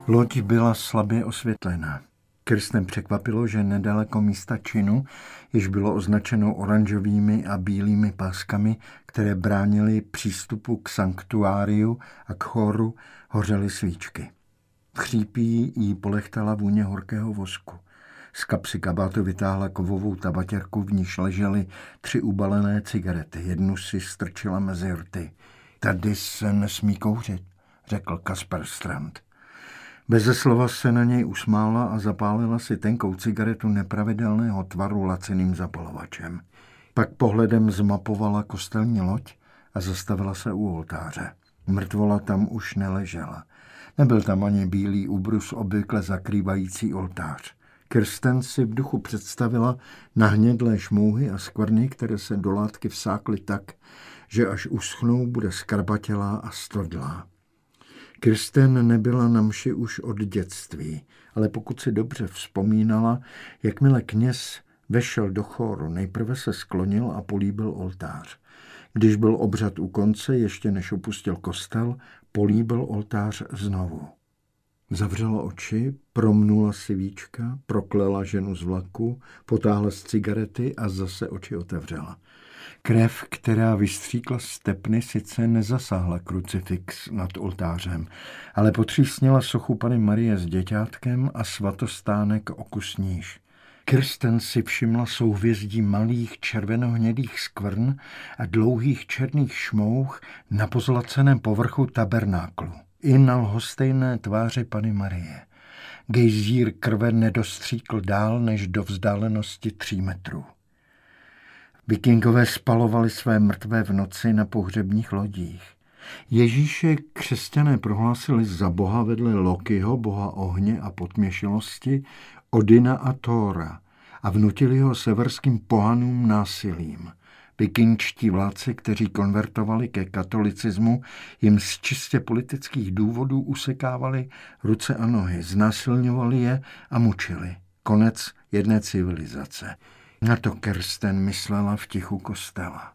Loď byla slabě osvětlená. Kirsten překvapilo, že nedaleko místa činu, jež bylo označeno oranžovými a bílými páskami, které bránily přístupu k sanktuáriu a k chóru, hořely svíčky. V chřípí jí polechtala vůně horkého vosku. Z kapsy kabátu vytáhla kovovou tabatěrku, v níž ležely 3 ubalené cigarety. Jednu si strčila mezi rty. Tady se nesmí kouřit, řekl Kasper Strand. Beze slova se na něj usmála a zapálila si tenkou cigaretu nepravidelného tvaru laciným zapalovačem. Pak pohledem zmapovala kostelní loď a zastavila se u oltáře. Mrtvola tam už neležela. Nebyl tam ani bílý úbrus obvykle zakrývající oltář. Kirsten si v duchu představila nahnědlé šmouhy a skvrny, které se do látky vsákly tak, že až uschnou, bude skarbatělá a stodlá. Kirsten nebyla na mši už od dětství, ale pokud si dobře vzpomínala, jakmile kněz vešel do chóru, nejprve se sklonil a políbil oltář. Když byl obřad u konce, ještě než opustil kostel, políbil oltář znovu. Zavřela oči, promnula si víčka, proklela ženu z vlaku, potáhla z cigarety a zase oči otevřela. Krev, která vystříkla z tepny, sice nezasáhla krucifix nad oltářem, ale potřísnila sochu Panny Marie s děťátkem a svatostánek o kus níž. Kirsten si všimla souhvězdí malých červenohnědých skvrn a dlouhých černých šmouch na pozlaceném povrchu tabernáklu. I na lhostejné tváři Panny Marie. Gejzír krve nedostříkl dál než do vzdálenosti 3 metrů. Vikingové spalovali své mrtvé v noci na pohřebních lodích. Ježíše křesťané prohlásili za boha vedle Lokiho, boha ohně a potměšilosti, Odina a Thora a vnutili ho severským pohanům násilím. Vikingští vládci, kteří konvertovali ke katolicismu, jim z čistě politických důvodů usekávali ruce a nohy, znásilňovali je a mučili. Konec jedné civilizace. Na to Kirsten myslela v tichu kostela.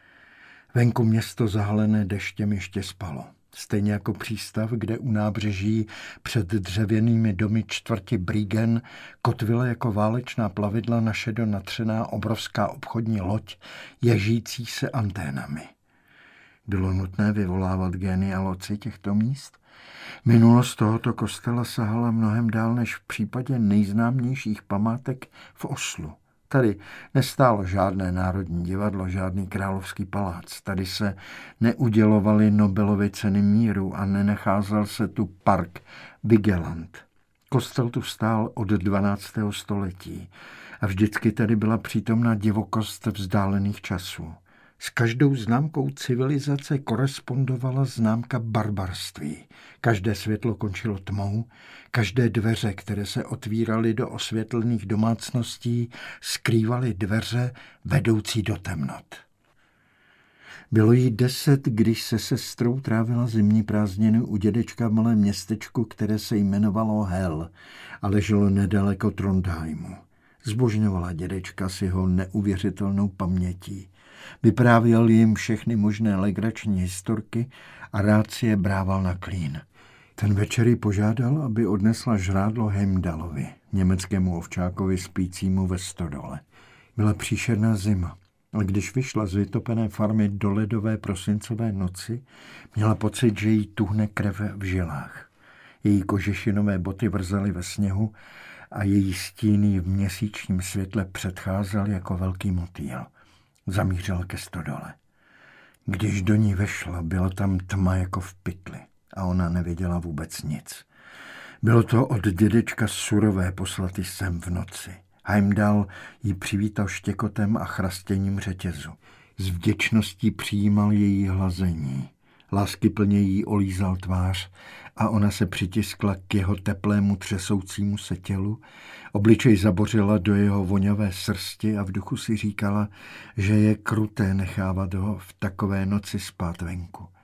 Venku město zahalené deštěm ještě spalo. Stejně jako přístav, kde u nábřeží před dřevěnými domy čtvrti Brüggen kotvila jako válečná plavidla na šedo natřená obrovská obchodní loď ježící se anténami. Bylo nutné vyvolávat genealogy těchto míst? Minulost tohoto kostela sahala mnohem dál než v případě nejznámějších památek v Oslu. Tady nestálo žádné národní divadlo, žádný královský palác. Tady se neudělovaly Nobelovy ceny míru a nenacházel se tu park Vigeland. Kostel tu stál od 12. století a vždycky tady byla přítomná divokost vzdálených časů. S každou známkou civilizace korespondovala známka barbarství. Každé světlo končilo tmou, každé dveře, které se otvíraly do osvětlených domácností, skrývaly dveře vedoucí do temnot. Bylo jí 10, když se sestrou trávila zimní prázdniny u dědečka v malém městečku, které se jmenovalo Hell a leželo nedaleko Trondheimu. Zbožňovala dědečka s jeho neuvěřitelnou pamětí. Vyprávěl jim všechny možné legrační historky a rád si je brával na klín. Ten večer ji požádal, aby odnesla žrádlo Heimdallovi, německému ovčákovi spícímu ve stodole. Byla příšerná zima, ale když vyšla z vytopené farmy do ledové prosincové noci, měla pocit, že jí tuhne krev v žilách. Její kožešinové boty vrzaly ve sněhu a její stíny v měsíčním světle předcházel jako velký motýl. Zamířila ke stodole. Když do ní vešla, byla tam tma jako v pytli a ona nevěděla vůbec nic. Bylo to od dědečka surové poslat sem v noci. Heimdall jí přivítal štěkotem a chrastěním řetězu. S vděčností přijímal její hlazení. Láskyplně jí olízal tvář a ona se přitiskla k jeho teplému třesoucímu se tělu, obličej zabořila do jeho voňavé srsti a v duchu si říkala, že je kruté nechávat ho v takové noci spát venku.